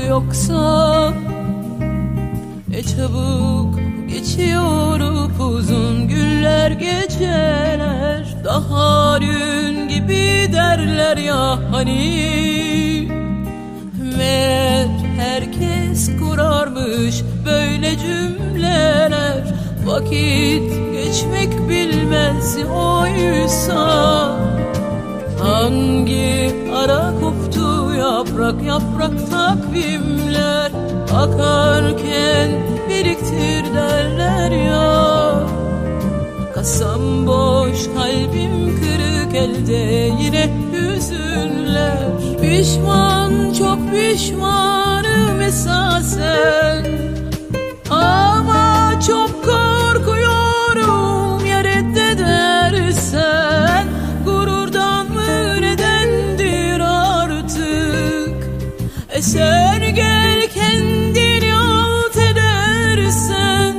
yoksa? Ne çabuk geçiyor uzun günler geceler, daha dün gibi derler ya hani. Meğer herkes kurarmış böyle cümleler, vakit geçmek bilmez oysa. Hangi ara koptu yaprak yaprak takvimler, akarken biriktir derler ya. Kasam boş, kalbim kırık, elde yine hüzünler. Pişman, çok pişmanım esasen, ama çok korkuyorum ya reddedersen. Gururdan mı nedendir artık, eser gel kendini alt edersen.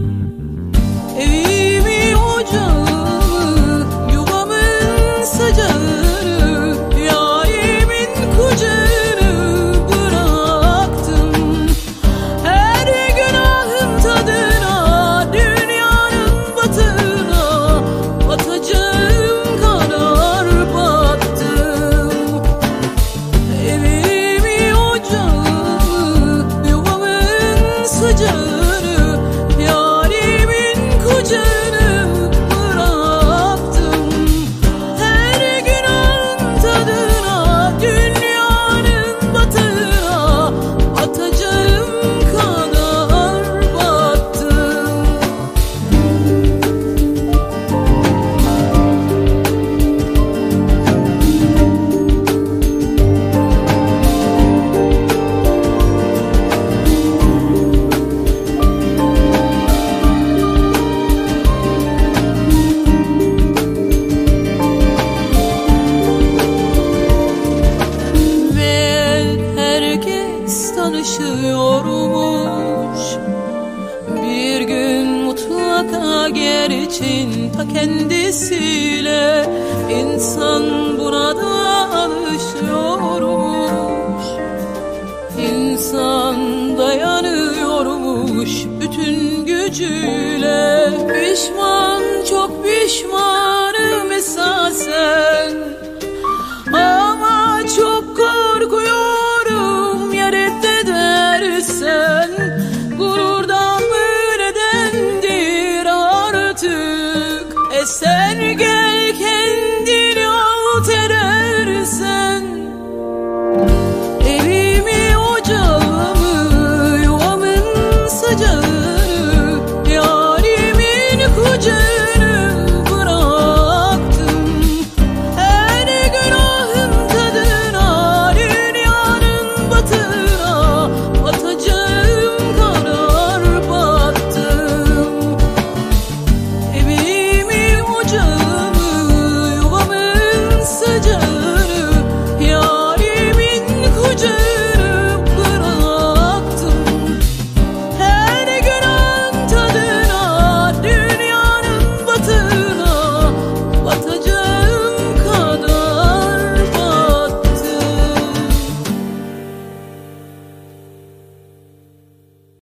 Evimi, ocağımı, yuvamın sıcağını, yarimin kucağını bıraktım. Her günahın tadına, dünyanın batına batacağım kadar battım. Evimi, ocağımı, yuvamın sıcağını, yarimin kucağını bıraktım. Her günahın tadına, dünyanın batına batacağım kadar battım. Ve herkes tanışıyormuş, bir gün mutlaka gerçin ta kendisiyle. İnsan buna da alışıyormuş, İnsan dayanıyormuş bütün gücüyle. Pişman, çok pişmanım esasen,